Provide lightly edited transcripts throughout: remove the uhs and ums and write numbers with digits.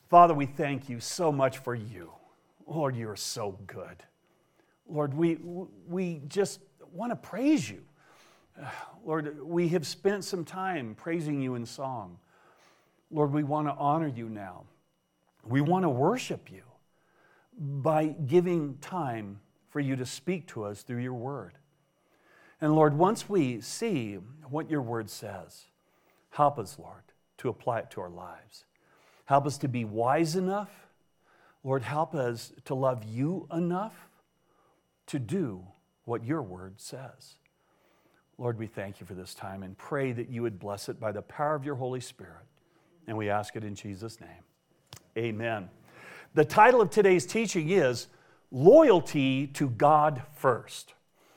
Father, we thank you so much for you. Lord, you are so good. Lord, we just want to praise you. Lord, we have spent some time praising you in song. Lord, we want to honor you now. We want to worship you by giving time for you to speak to us through your word. And Lord, once we see what your word says, help us, Lord, to apply it to our lives. Help us to be wise enough. Lord, help us to love you enough to do what your word says. Lord, we thank you for this time and pray that you would bless it by the power of your Holy Spirit. And we ask it in Jesus' name. Amen. The title of today's teaching is Loyalty to God First.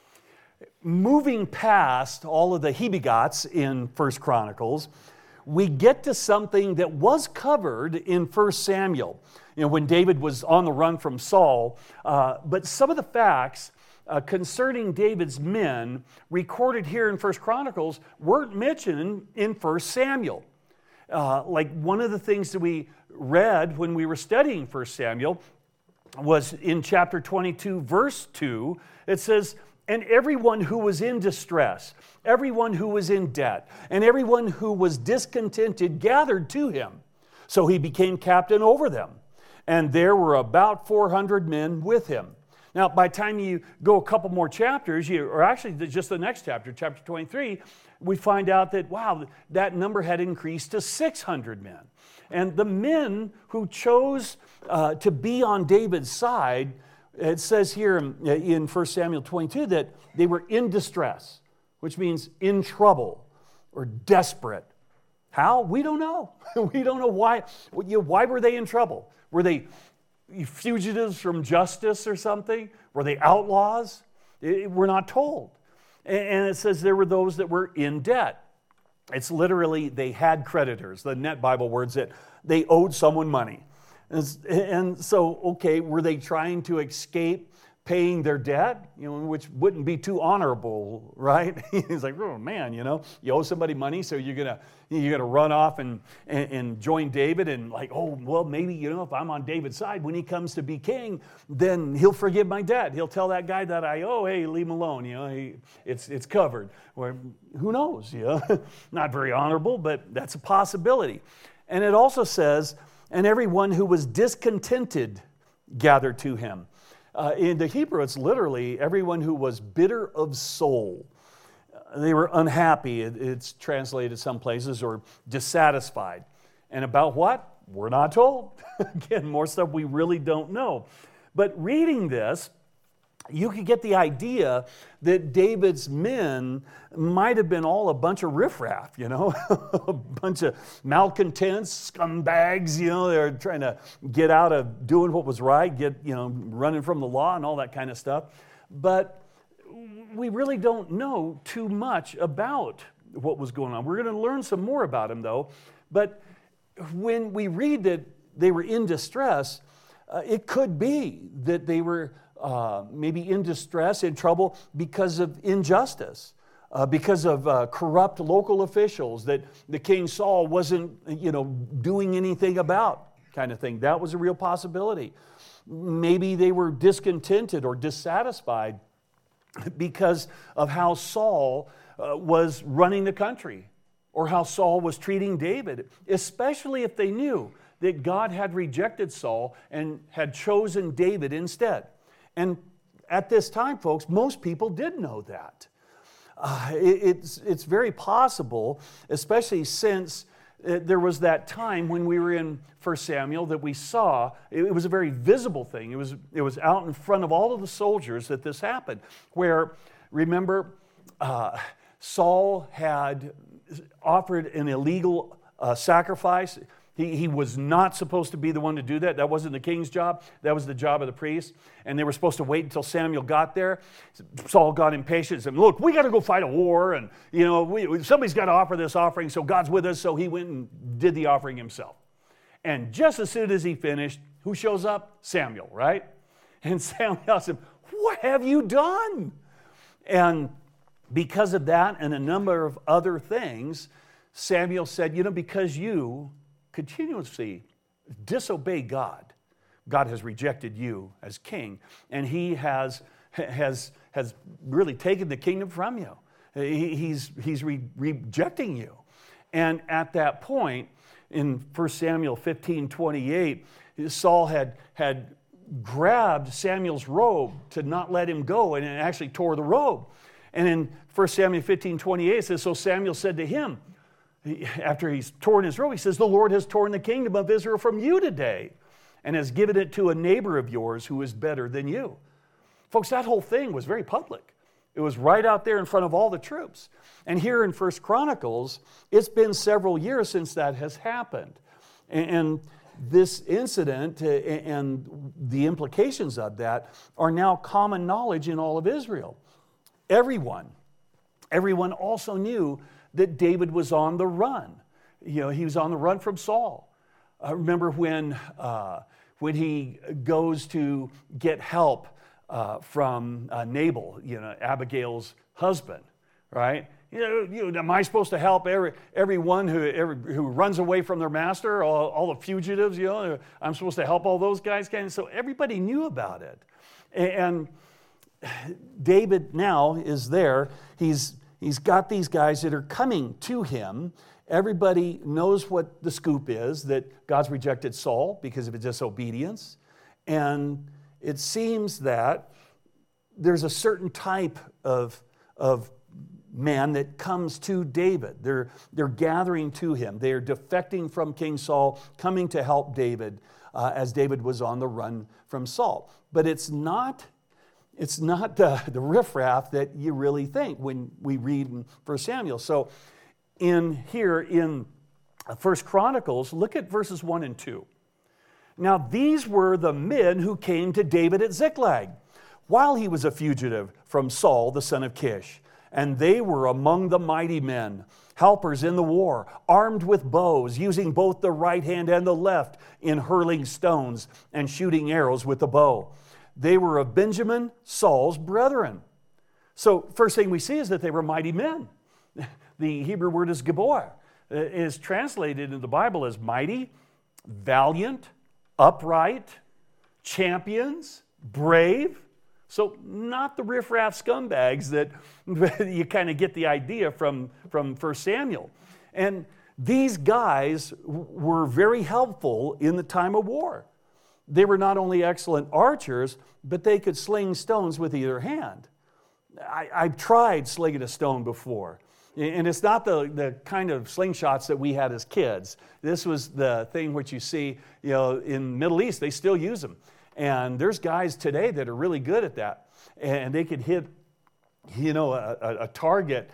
Moving past all of the he-begots in 1 Chronicles, we get to something that was covered in 1 Samuel, when David was on the run from Saul. But some of the facts concerning David's men recorded here in 1 Chronicles weren't mentioned in 1 Samuel. Like one of the things that we read when we were studying 1 Samuel was in chapter 22, verse 2, it says, "And everyone who was in distress, everyone who was in debt, and everyone who was discontented gathered to him. So he became captain over them. And there were about 400 men with him." Now, by the time you go a couple more chapters, or actually just the next chapter, chapter 23, we find out that, wow, that number had increased to 600 men. And the men who chose to be on David's side, it says here in 1 Samuel 22 that they were in distress, which means in trouble or desperate. How? We don't know. We don't know why. Why were they in trouble? Were they fugitives from justice or something? Were they outlaws? We're not told. And it says there were those that were in debt. It's literally they had creditors. The Net Bible words it. They owed someone money. And so, okay, were they trying to escape paying their debt? Which wouldn't be too honorable, right? He's like, oh man, you owe somebody money, so you're gonna run off and join David and like, oh well, maybe if I'm on David's side when he comes to be king, then he'll forgive my debt. He'll tell that guy that I owe, hey, leave him alone. It's covered. Or who knows? Not very honorable, but that's a possibility. And it also says, and everyone who was discontented gathered to him. In the Hebrew, it's literally everyone who was bitter of soul. They were unhappy, it's translated some places, or dissatisfied. And about what? We're not told. Again, more stuff we really don't know. But reading this, you could get the idea that David's men might have been all a bunch of riffraff, a bunch of malcontents, scumbags, they're trying to get out of doing what was right, running from the law and all that kind of stuff. But we really don't know too much about what was going on. We're going to learn some more about him, though. But when we read that they were in distress, it could be that they were maybe in distress, in trouble because of injustice, because of corrupt local officials that the King Saul wasn't, doing anything about, kind of thing. That was a real possibility. Maybe they were discontented or dissatisfied because of how Saul was running the country or how Saul was treating David, especially if they knew that God had rejected Saul and had chosen David instead. And at this time, folks, most people did know that. It's very possible, especially since there was that time when we were in 1 Samuel that we saw, it was a very visible thing. It was out in front of all of the soldiers that this happened, where, remember, Saul had offered an illegal sacrifice. He was not supposed to be the one to do that. That wasn't the king's job. That was the job of the priest. And they were supposed to wait until Samuel got there. Saul got impatient and said, look, we got to go fight a war. And, somebody's got to offer this offering, so God's with us. So he went and did the offering himself. And just as soon as he finished, who shows up? Samuel, right? And Samuel asked him, what have you done? And because of that and a number of other things, Samuel said, because you continuously disobey God, God has rejected you as king, and he has really taken the kingdom from you. He's rejecting you. And at that point, in 1 Samuel 15:28, Saul had grabbed Samuel's robe to not let him go, and it actually tore the robe. And in 1 Samuel 15:28, it says, so Samuel said to him, after he's torn his robe, he says, the Lord has torn the kingdom of Israel from you today and has given it to a neighbor of yours who is better than you. Folks, that whole thing was very public. It was right out there in front of all the troops. And here in 1 Chronicles, it's been several years since that has happened. And this incident and the implications of that are now common knowledge in all of Israel. Everyone also knew that David was on the run. He was on the run from Saul. Remember when he goes to get help from Nabal, Abigail's husband, right? Am I supposed to help everyone who runs away from their master, all the fugitives? I'm supposed to help all those guys. So everybody knew about it, and David now is there. He's got these guys that are coming to him. Everybody knows what the scoop is, that God's rejected Saul because of his disobedience. And it seems that there's a certain type of man that comes to David. They're gathering to him. They are defecting from King Saul, coming to help David as David was on the run from Saul. But it's not the riffraff that you really think when we read in 1 Samuel. So in 1 Chronicles, look at verses 1 and 2. Now these were the men who came to David at Ziklag while he was a fugitive from Saul, the son of Kish. And they were among the mighty men, helpers in the war, armed with bows, using both the right hand and the left in hurling stones and shooting arrows with the bow. They were of Benjamin, Saul's brethren. So first thing we see is that they were mighty men. The Hebrew word is Gibor. It is translated in the Bible as mighty, valiant, upright, champions, brave. So not the riffraff scumbags that you kind of get the idea from 1 Samuel. And these guys were very helpful in the time of war. They were not only excellent archers, but they could sling stones with either hand. I've tried slinging a stone before. And it's not the kind of slingshots that we had as kids. This was the thing which you see, in the Middle East, they still use them. And there's guys today that are really good at that. And they could hit, a target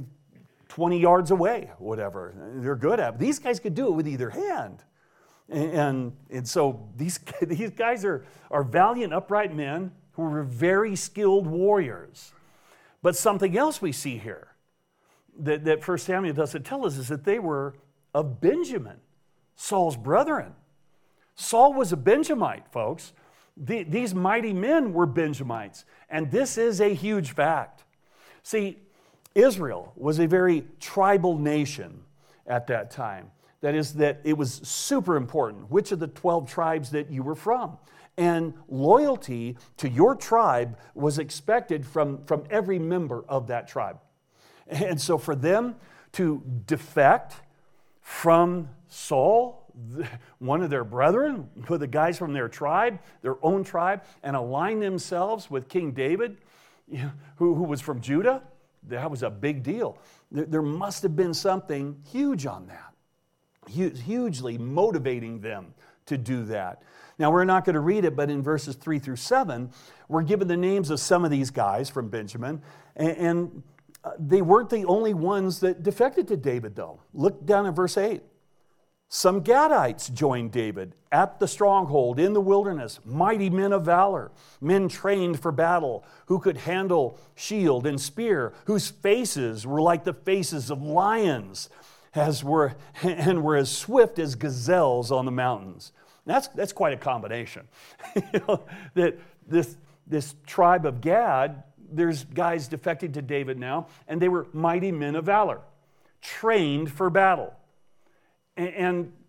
20 yards away, whatever. They're good at it. These guys could do it with either hand. And so these guys are valiant, upright men who were very skilled warriors. But something else we see here that 1 Samuel doesn't tell us is that they were of Benjamin, Saul's brethren. Saul was a Benjamite, folks. These mighty men were Benjamites, and this is a huge fact. See, Israel was a very tribal nation at that time. That is, that it was super important which of the 12 tribes that you were from. And loyalty to your tribe was expected from every member of that tribe. And so for them to defect from Saul, one of their brethren, with the guys from their tribe, their own tribe, and align themselves with King David, who was from Judah, that was a big deal. There must have been something huge on that. Hugely motivating them to do that. Now, we're not going to read it, but in verses 3 through 7, we're given the names of some of these guys from Benjamin, and they weren't the only ones that defected to David, though. Look down at verse 8. Some Gadites joined David at the stronghold in the wilderness, mighty men of valor, men trained for battle, who could handle shield and spear, whose faces were like the faces of lions, were as swift as gazelles on the mountains. That's quite a combination. That this tribe of Gad, there's guys defected to David now, and they were mighty men of valor, trained for battle. And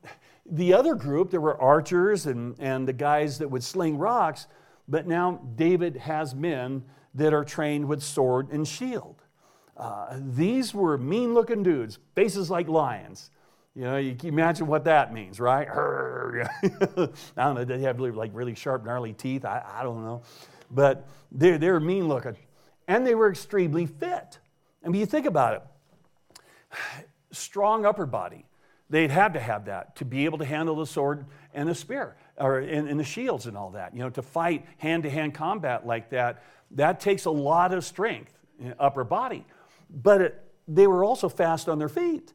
the other group, there were archers and the guys that would sling rocks, but now David has men that are trained with sword and shield. These were mean-looking dudes, faces like lions. You know, you can imagine what that means, right? I don't know, they have like really sharp, gnarly teeth. I don't know. But they were mean-looking. And they were extremely fit. I mean, you think about it. Strong upper body. They'd have to have that to be able to handle the sword and the spear, or and the shields and all that. You know, to fight hand-to-hand combat like that, that takes a lot of strength, upper body. But they were also fast on their feet.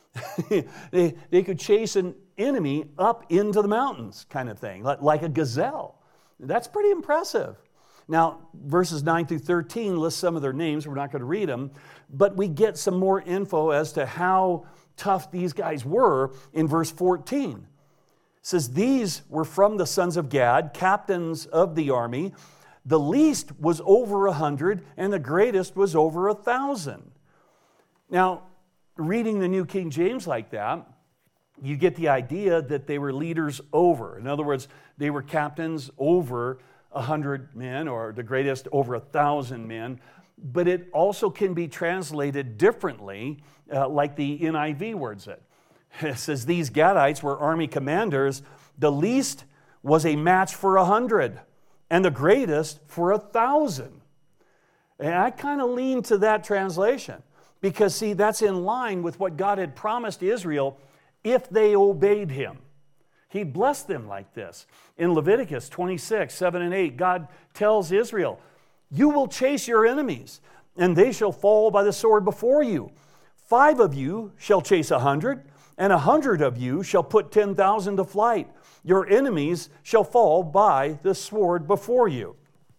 they could chase an enemy up into the mountains, kind of thing, like a gazelle. That's pretty impressive. Now, verses 9 through 13 list some of their names. We're not going to read them, but we get some more info as to how tough these guys were in verse 14. It says, these were from the sons of Gad, captains of the army. The least was over 100, and the greatest was over 1,000. Now, reading the New King James like that, you get the idea that they were leaders over. In other words, they were captains over 100 men, or the greatest over 1,000 men. But it also can be translated differently, like the NIV words it. It says, these Gadites were army commanders. The least was a match for 100, and the greatest for 1,000. And I kind of lean to that translation, because, see, that's in line with what God had promised Israel if they obeyed Him. He blessed them like this. In Leviticus 26, 7 and 8, God tells Israel, you will chase your enemies, and they shall fall by the sword before you. 5 of you shall chase 100, and 100 of you shall put 10,000 to flight. Your enemies shall fall by the sword before you.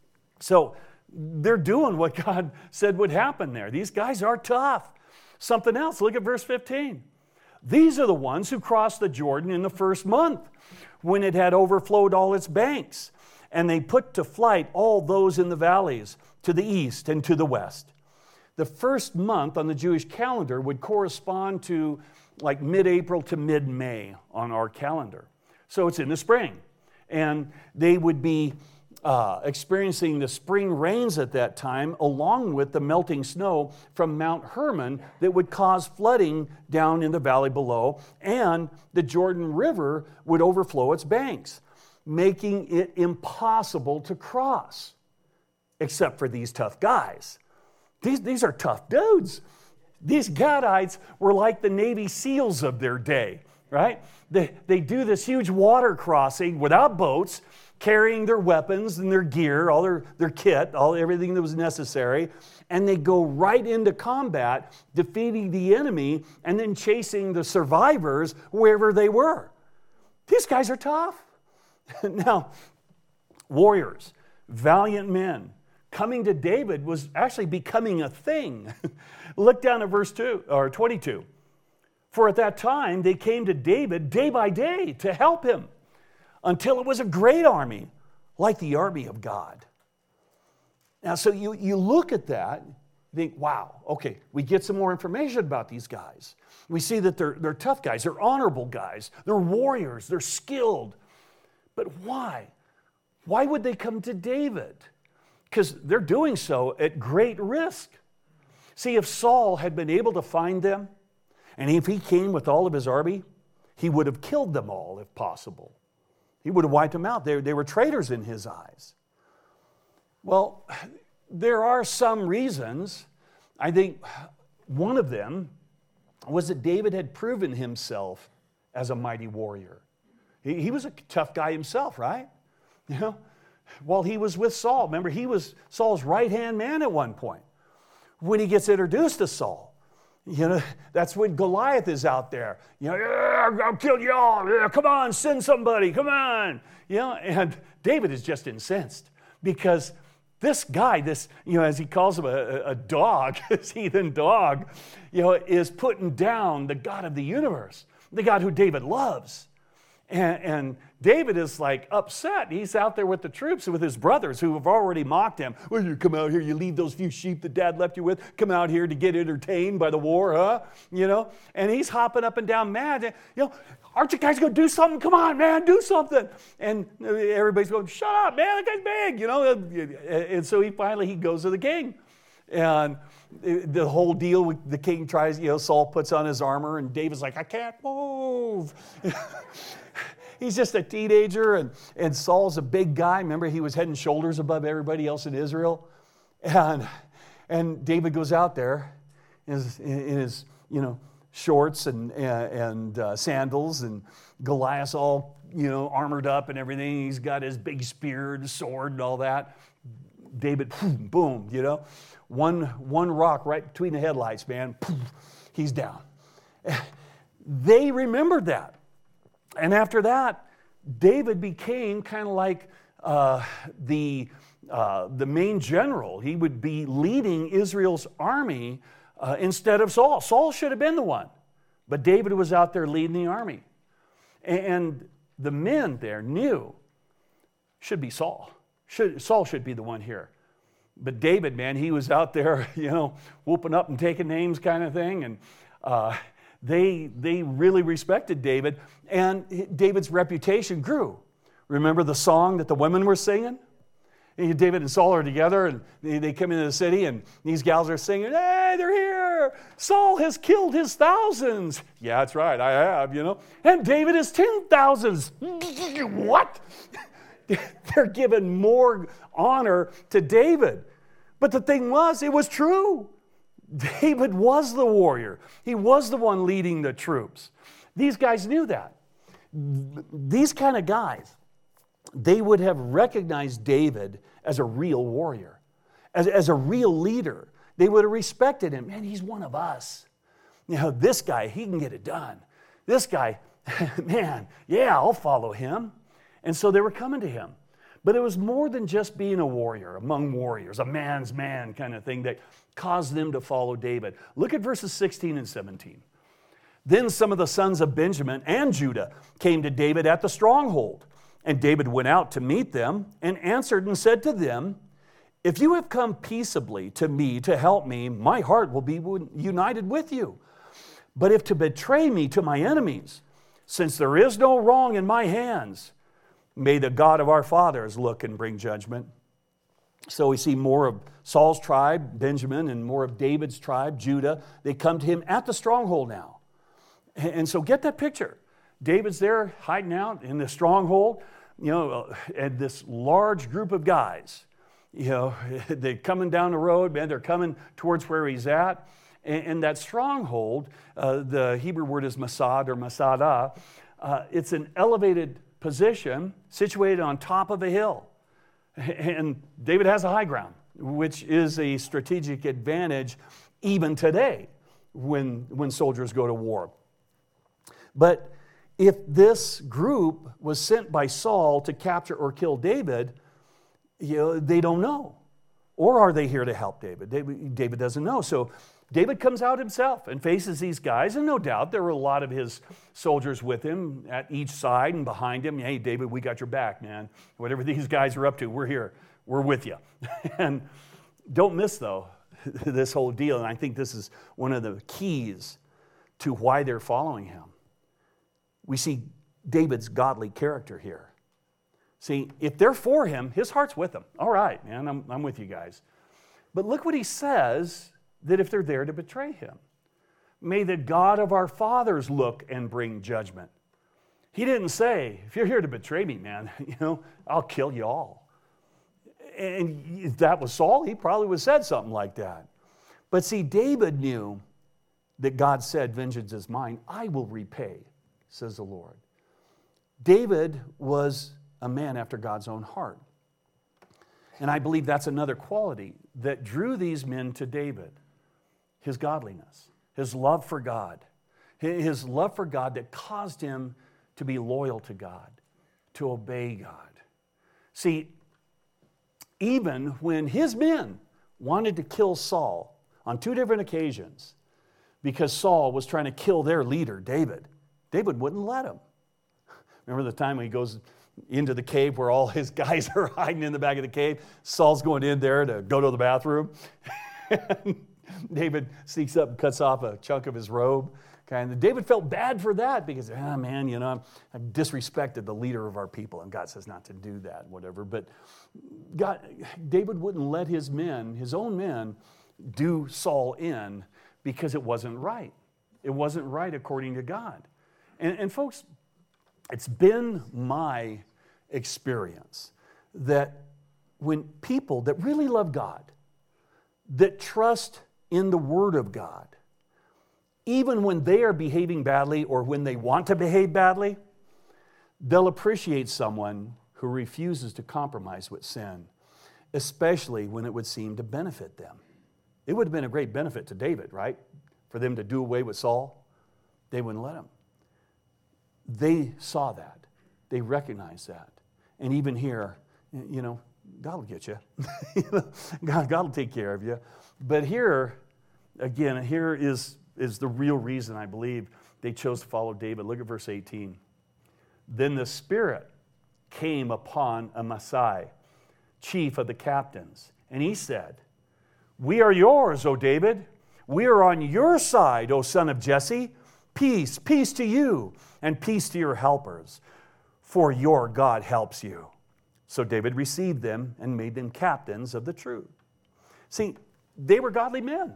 So they're doing what God said would happen there. These guys are tough. Something else, look at verse 15. These are the ones who crossed the Jordan in the first month, when it had overflowed all its banks. And they put to flight all those in the valleys, to the east and to the west. The first month on the Jewish calendar would correspond to like mid-April to mid-May on our calendar. So it's in the spring. And they would be experiencing the spring rains at that time, along with the melting snow from Mount Hermon that would cause flooding down in the valley below, and the Jordan River would overflow its banks, making it impossible to cross, except for these tough guys. These are tough dudes. These Gadites were like the Navy SEALs of their day, right? They do this huge water crossing without boats, carrying their weapons and their gear, all their kit, everything that was necessary, and they go right into combat, defeating the enemy and then chasing the survivors wherever they were. These guys are tough. Now, warriors, valiant men, coming to David was actually becoming a thing. Look down at verse 22. For at that time they came to David day by day to help him, until it was a great army, like the army of God. Now, so you look at that, think, wow, okay, we get some more information about these guys. We see that they're tough guys, they're honorable guys, they're warriors, they're skilled. But why? Why would they come to David? Because they're doing so at great risk. See, if Saul had been able to find them, and if he came with all of his army, he would have killed them all if possible. He would have wiped them out. They were traitors in his eyes. Well, there are some reasons. I think one of them was that David had proven himself as a mighty warrior. He was a tough guy himself, right? You know, while he was with Saul. Remember, he was Saul's right-hand man at one point. When he gets introduced to Saul, you know, that's when Goliath is out there. You know, I'll kill you all. Yeah, come on, send somebody. Come on. You know, and David is just incensed because this guy, as he calls him a dog, this heathen dog, is putting down the God of the universe, the God who David loves. And David is like upset. He's out there with the troops and with his brothers who have already mocked him. Well, you come out here, you leave those few sheep that Dad left you with, come out here to get entertained by the war, huh? And he's hopping up and down mad. Aren't you guys going to do something? Come on, man, do something. And everybody's going, shut up, man, that guy's big, And so he goes to the king. And the whole deal with the king tries, Saul puts on his armor and David's like, I can't move. He's just a teenager and Saul's a big guy. Remember, he was head and shoulders above everybody else in Israel. And David goes out there in his shorts and sandals, and Goliath's all, armored up and everything. He's got his big spear and sword and all that. David, boom, one rock right between the headlights, man, he's down. They remembered that. And after that, David became kind of like the main general. He would be leading Israel's army instead of Saul. Saul should have been the one, but David was out there leading the army. And the men there knew, should be Saul. Saul should be the one here. But David, man, he was out there, whooping up and taking names kind of thing. And they really respected David, and David's reputation grew. Remember the song that the women were singing? David and Saul are together, and they come into the city, and these gals are singing, hey, they're here. Saul has killed his thousands. Yeah, that's right, I have, And David has 10,000s. What? They're giving more honor to David. But the thing was, it was true. David was the warrior. He was the one leading the troops. These guys knew that. These kind of guys, they would have recognized David as a real warrior, as a real leader. They would have respected him. Man, he's one of us. This guy, he can get it done. This guy, man, yeah, I'll follow him. And so they were coming to him. But it was more than just being a warrior among warriors, a man's man kind of thing that caused them to follow David. Look at verses 16 and 17. Then some of the sons of Benjamin and Judah came to David at the stronghold. And David went out to meet them and answered and said to them, if you have come peaceably to me to help me, my heart will be united with you. But if to betray me to my enemies, since there is no wrong in my hands, may the God of our fathers look and bring judgment. So we see more of Saul's tribe, Benjamin, and more of David's tribe, Judah. They come to him at the stronghold now. And so get that picture. David's there hiding out in the stronghold, and this large group of guys, they're coming down the road, man, they're coming towards where he's at. And that stronghold, the Hebrew word is Masad or Masada, it's an elevated position situated on top of a hill. And David has a high ground, which is a strategic advantage even today when soldiers go to war. But if this group was sent by Saul to capture or kill David, they don't know. Or are they here to help David? David doesn't know. So David comes out himself and faces these guys, and no doubt there were a lot of his soldiers with him at each side and behind him. Hey, David, we got your back, man. Whatever these guys are up to, we're here. We're with you. And don't miss, though, this whole deal, and I think this is one of the keys to why they're following him. We see David's godly character here. See, if they're for him, his heart's with them. All right, man, I'm with you guys. But look what he says, that if they're there to betray him. May the God of our fathers look and bring judgment. He didn't say, if you're here to betray me, man, I'll kill you all. And if that was Saul, he probably would have said something like that. But see, David knew that God said, vengeance is mine, I will repay, says the Lord. David was a man after God's own heart. And I believe that's another quality that drew these men to David. His godliness, his love for God that caused him to be loyal to God, to obey God. See, even when his men wanted to kill Saul on 2 different occasions because Saul was trying to kill their leader, David wouldn't let him. Remember the time when he goes into the cave where all his guys are hiding in the back of the cave? Saul's going in there to go to the bathroom. David sneaks up and cuts off a chunk of his robe. And David felt bad for that because, man, you know, I've disrespected the leader of our people. And God says not to do that, whatever. But David wouldn't let his men, his own men, do Saul in because it wasn't right. It wasn't right according to God. And folks, it's been my experience that when people that really love God, that trust in the Word of God, even when they are behaving badly or when they want to behave badly, they'll appreciate someone who refuses to compromise with sin, especially when it would seem to benefit them. It would have been a great benefit to David, right? For them to do away with Saul. They wouldn't let him. They saw that. They recognized that. And even here, you know, God will get you. God will take care of you. But here, again, here is the real reason I believe they chose to follow David. Look at verse 18. Then the Spirit came upon Amasai, chief of the captains, and he said, "We are yours, O David. We are on your side, O son of Jesse. Peace, peace to you, and peace to your helpers, for your God helps you." So David received them and made them captains of the troop. See, they were godly men.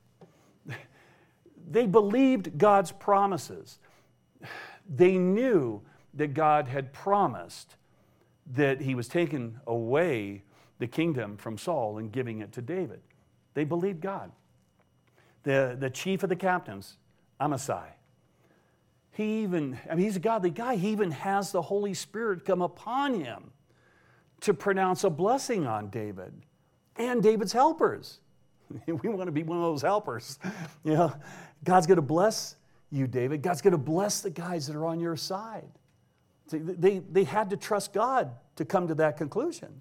They believed God's promises. They knew that God had promised that he was taking away the kingdom from Saul and giving it to David. They believed God. The chief of the captains, Amasai, he's a godly guy. He even has the Holy Spirit come upon him to pronounce a blessing on David and David's helpers. We want to be one of those helpers. You know, God's going to bless you, David. God's going to bless the guys that are on your side. See, they had to trust God to come to that conclusion.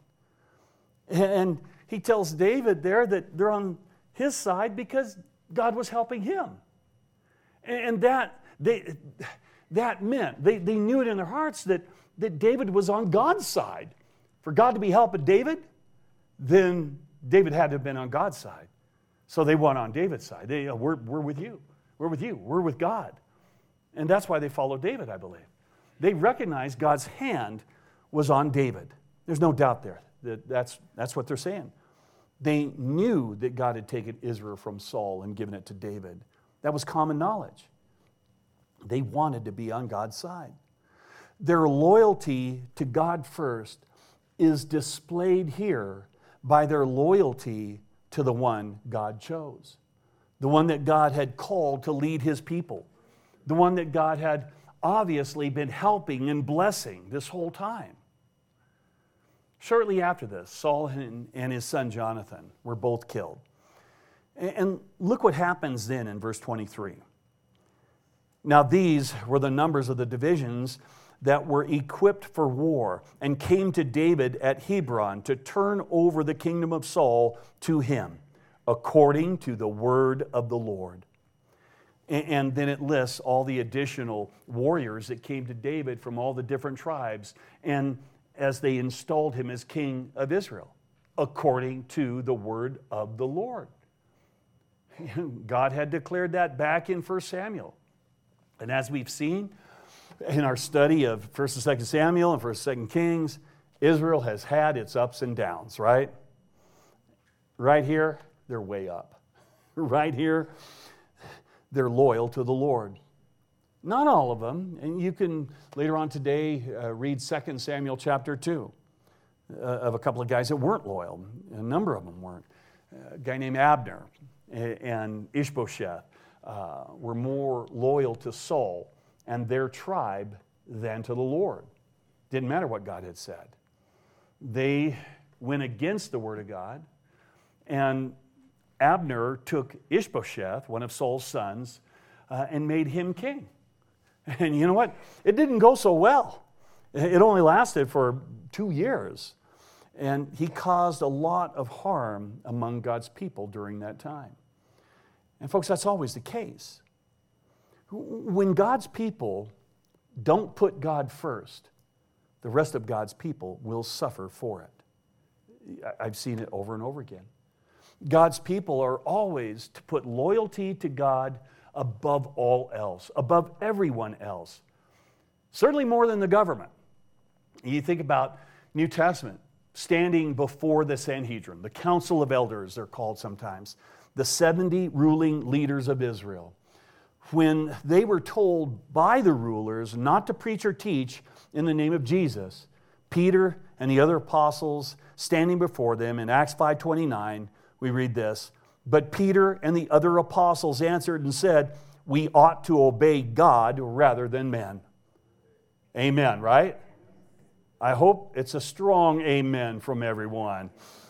And he tells David there that they're on his side because God was helping him. And that meant, they knew it in their hearts that David was on God's side. For God to be helping David, then David had to have been on God's side. So they went on David's side. We're with you. We're with you. We're with God. And that's why they followed David, I believe. They recognized God's hand was on David. There's no doubt there. That's what they're saying. They knew that God had taken Israel from Saul and given it to David. That was common knowledge. They wanted to be on God's side. Their loyalty to God first is displayed here by their loyalty to the one God chose, the one that God had called to lead his people, the one that God had obviously been helping and blessing this whole time. Shortly after this, Saul and his son Jonathan were both killed. And look what happens then in verse 23. Now these were the numbers of the divisions that were equipped for war and came to David at Hebron to turn over the kingdom of Saul to him, according to the word of the Lord. And then it lists all the additional warriors that came to David from all the different tribes, and as they installed him as king of Israel, according to the word of the Lord. God had declared that back in 1 Samuel. And as we've seen in our study of 1st and 2nd Samuel and 1st and 2nd Kings, Israel has had its ups and downs, right? Right here, they're way up. Right here, they're loyal to the Lord. Not all of them, and you can later on today read 2 Samuel chapter 2 of a couple of guys that weren't loyal. A number of them weren't. A guy named Abner and Ishbosheth were more loyal to Saul and their tribe than to the Lord. Didn't matter what God had said. They went against the word of God, and Abner took Ishbosheth, one of Saul's sons, and made him king. And you know what? It didn't go so well. It only lasted for 2 years. And he caused a lot of harm among God's people during that time. And folks, that's always the case. When God's people don't put God first, the rest of God's people will suffer for it. I've seen it over and over again. God's people are always to put loyalty to God above all else, above everyone else. Certainly more than the government. You think about New Testament, standing before the Sanhedrin, the Council of Elders, they're called sometimes, the 70 ruling leaders of Israel. When they were told by the rulers not to preach or teach in the name of Jesus, Peter and the other apostles standing before them in Acts 5:29, we read this, "But Peter and the other apostles answered and said, 'We ought to obey God rather than men.'" Amen, right? I hope it's a strong amen from everyone.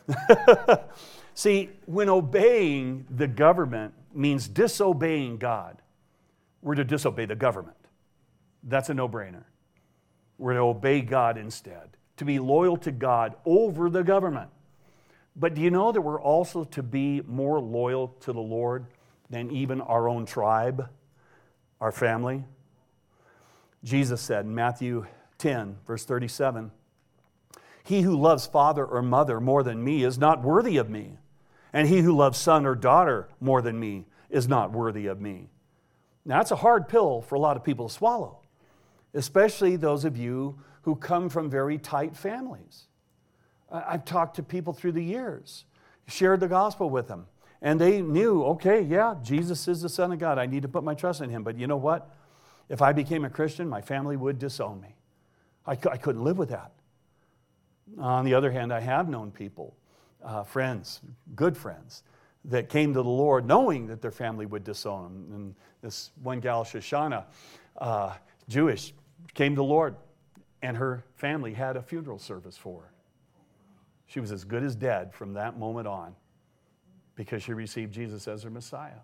See, when obeying the government means disobeying God, we're to disobey the government. That's a no-brainer. We're to obey God instead, to be loyal to God over the government. But do you know that we're also to be more loyal to the Lord than even our own tribe, our family? Jesus said in Matthew 10, verse 37, "He who loves father or mother more than me is not worthy of me, and he who loves son or daughter more than me is not worthy of me." Now, that's a hard pill for a lot of people to swallow, especially those of you who come from very tight families. I've talked to people through the years, shared the gospel with them, and they knew, okay, yeah, Jesus is the Son of God. I need to put my trust in Him. But you know what? If I became a Christian, my family would disown me. I couldn't live with that. On the other hand, I have known people, friends, good friends, that came to the Lord knowing that their family would disown them. And this one gal, Shoshana, Jewish, came to the Lord, and her family had a funeral service for her. She was as good as dead from that moment on because she received Jesus as her Messiah.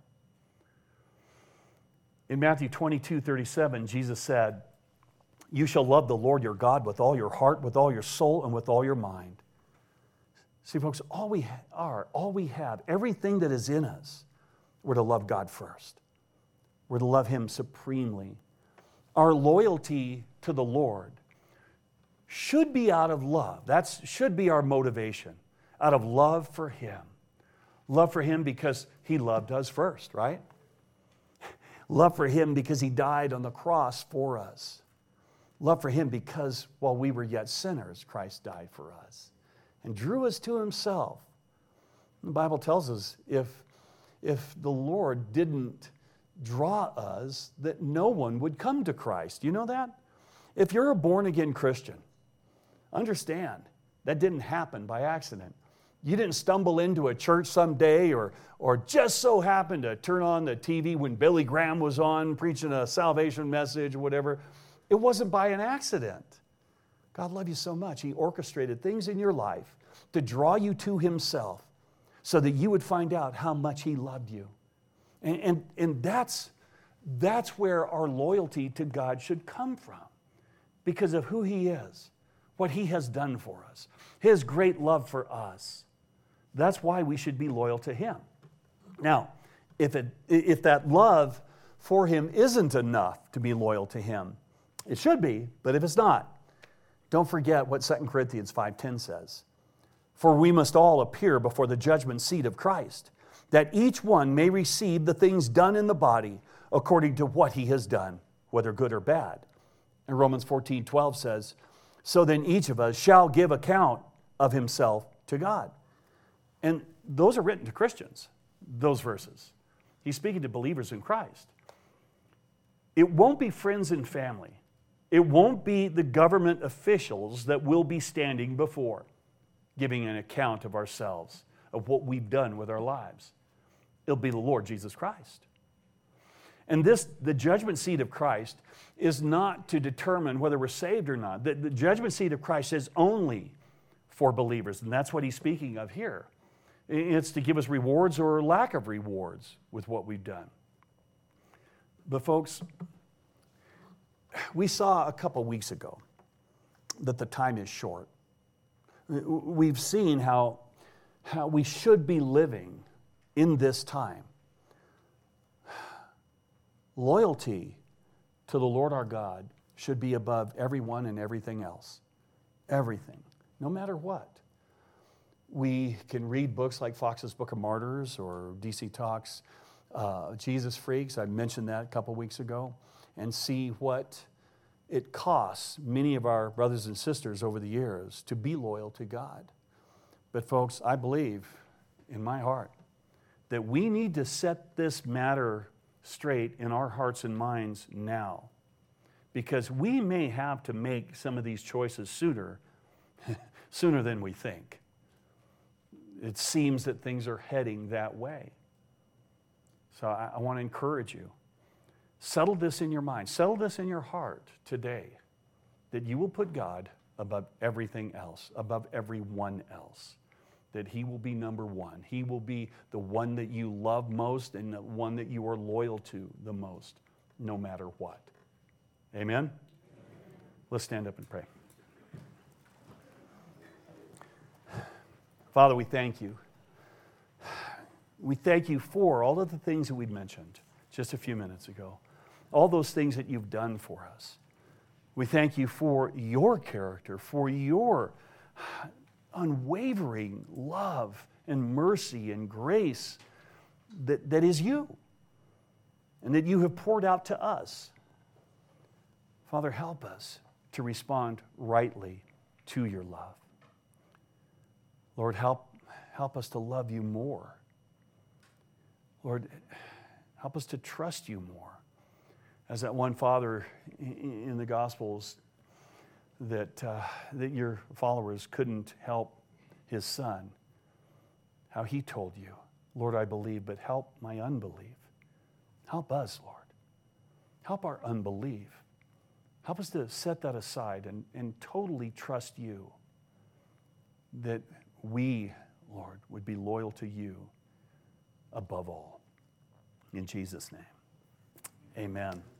In Matthew 22:37, Jesus said, "You shall love the Lord your God with all your heart, with all your soul, and with all your mind." See, folks, all we have, everything that is in us, we're to love God first. We're to love Him supremely. Our loyalty to the Lord should be out of love. That should be our motivation, out of love for Him. Love for Him because He loved us first, right? Love for Him because He died on the cross for us. Love for Him because while we were yet sinners, Christ died for us and drew us to Himself. The Bible tells us if the Lord didn't draw us, that no one would come to Christ. You know that? If you're a born-again Christian, understand that didn't happen by accident. You didn't stumble into a church someday or just so happened to turn on the TV when Billy Graham was on preaching a salvation message or whatever. It wasn't by an accident. God loved you so much. He orchestrated things in your life to draw you to Himself so that you would find out how much He loved you. And that's where our loyalty to God should come from, because of who He is, what He has done for us, His great love for us. That's why we should be loyal to Him. Now, if that love for Him isn't enough to be loyal to Him, it should be, but if it's not, don't forget what 2 Corinthians 5:10 says. "For we must all appear before the judgment seat of Christ, that each one may receive the things done in the body according to what he has done, whether good or bad." And Romans 14:12 says, "So then each of us shall give account of himself to God." And those are written to Christians, those verses. He's speaking to believers in Christ. It won't be friends and family. It won't be the government officials that we'll be standing before, giving an account of ourselves, of what we've done with our lives. It'll be the Lord Jesus Christ. And the judgment seat of Christ is not to determine whether we're saved or not. The judgment seat of Christ is only for believers, and that's what He's speaking of here. It's to give us rewards or lack of rewards with what we've done. But folks, we saw a couple weeks ago that the time is short. We've seen how we should be living in this time. Loyalty to the Lord our God should be above everyone and everything else. Everything, no matter what. We can read books like Fox's Book of Martyrs or DC Talks, Jesus Freaks, I mentioned that a couple weeks ago, and see what it costs many of our brothers and sisters over the years to be loyal to God. But folks, I believe in my heart that we need to set this matter straight in our hearts and minds now, because we may have to make some of these choices sooner than we think. It seems that things are heading that way. So I want to encourage you. Settle this in your mind. Settle this in your heart today, that you will put God above everything else, above everyone else, that He will be number one. He will be the one that you love most and the one that you are loyal to the most, no matter what. Amen? Let's stand up and pray. Father, we thank you. We thank you for all of the things that we mentioned just a few minutes ago, all those things that you've done for us. We thank you for your character, for your unwavering love and mercy and grace that is you and that you have poured out to us. Father, help us to respond rightly to your love. Lord, help us to love you more. Lord, help us to trust you more. As that one father in the Gospels that your followers couldn't help his son, how he told you, Lord, I believe, but help my unbelief. Help us, Lord. Help our unbelief. Help us to set that aside and totally trust you, that we, Lord, would be loyal to you above all. In Jesus' name, amen.